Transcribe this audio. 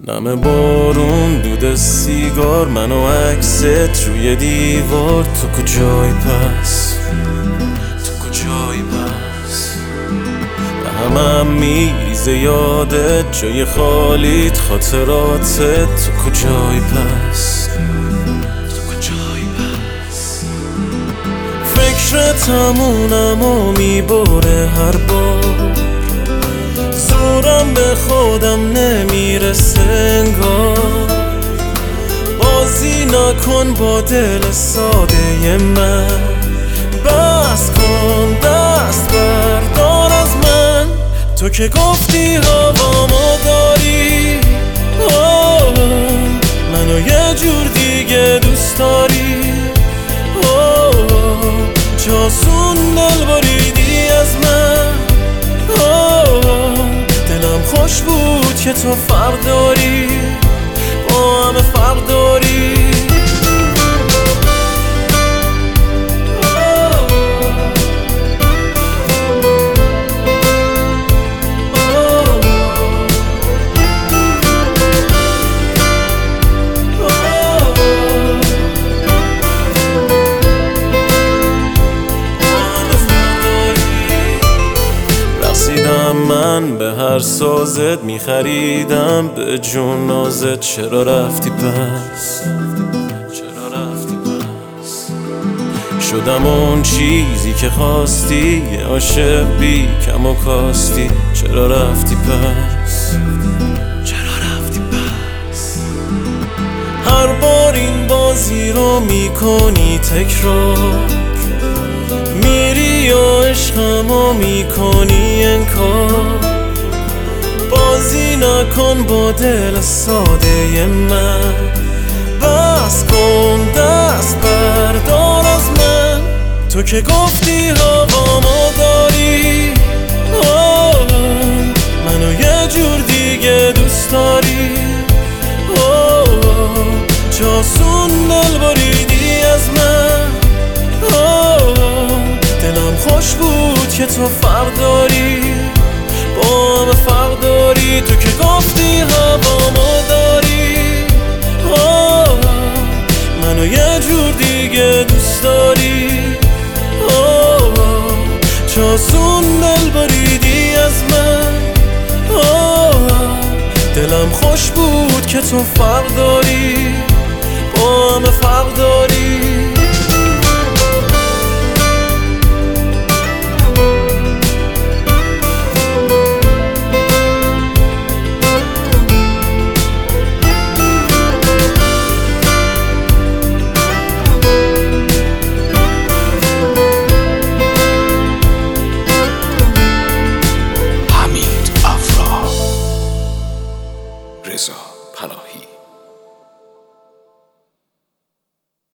نم بارون، دود سیگار، من و عکست روی دیوار. تو کجایی پس؟ تو کجایی پس؟ به همم میریزه یادت، جای خالیت، خاطراتت. تو کجایی پس؟ تو کجایی پس؟ فکرتمونم و میبره هر بار، زورم به خودم نمیرسه انگار. بازی نکن با دل ساده من، بس کن دست بردار از من. تو که گفتی هوامو داری، منو یه جور دیگه دوست داری. چاسون دل بریدی از من، دلم خوش بود که تو فرق داری، با همه فرق داری. من به هر سازت میخریدم به جون نازت. چرا رفتی پس؟ چرا رفتی پس؟ شدم اون چیزی که خواستی، یه عاشق بی کم و کاستی. چرا رفتی پس؟ چرا رفتی پس؟ هر بار این بازی رو میکنی تکرار، میری و عشقمو میکنی انکار. بازی نکن با دل ساده من، بس کن دست بردار از من. تو که گفتی هوامو داری، منو یه جور دیگه دوست داری. چاسون دل بریدی از من، دلم خوش بود که تو فرق داری، با همه فرق داری. تو که گفتی هوامو داری، منو یه جور دیگه دوست داری. چاسون دل بریدی از من، دلم خوش بود که تو فرق داری.